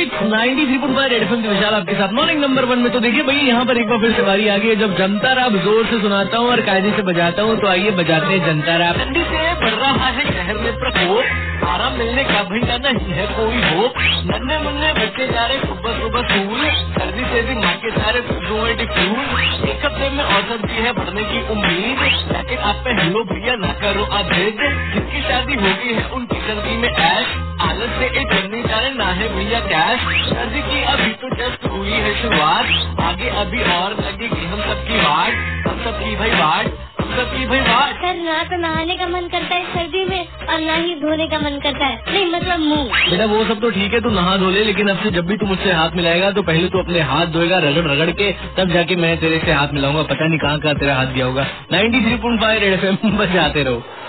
It's 93.5 red FM विशाल आपके साथ morning number 1 में। तो देखिए भाई, यहाँ पर एक बार फिर से बारी आ गई है जब जनता रैप जोर से सुनाता हूँ और कायदे से बजाता हूँ। तो आइए बजाते हैं जनता रैप। ठंडी से बढ़ रहा है शहर में प्रकोप, आराम मिलने का भैया नहीं है कोई होप। नन्हे मुन्ने बच्चे जा रहे सुबह सुबह स्कूल, सर्दी से भी माँ के सारे फ्लूल। एक हफ्ते में औसत भी है बढ़ने की उम्मीद, लेकिन आप पे हेलो भैया ना करो आधेद। जिसकी शादी होगी है उनकी सर्दी में ऐश, आलस से एक करनी जाने ना है भैया कैश। सर्दी की अभी तो जस्ट हुई है शुरुआत, आगे अभी और लगेगी हम सबकी वाट, हम सबकी भाई वाट, हम सबकी भाई वाट। सर ना तो नहाने का मन करता है सर्दी में और ना ही धोने का मन करता है, नहीं मतलब मुँह। बेटा वो सब तो ठीक है, तू नहा धो ले, लेकिन अब से जब भी तू मुझसे हाथ मिलाएगा तो पहले तू अपने हाथ धोएगा रगड़ रगड़ के, तब जाके मैं तेरे से हाथ मिलाऊंगा। पता नहीं कहाँ तेरा हाथ गया होगा। 93.5 रेड एफएम बजाते रहो।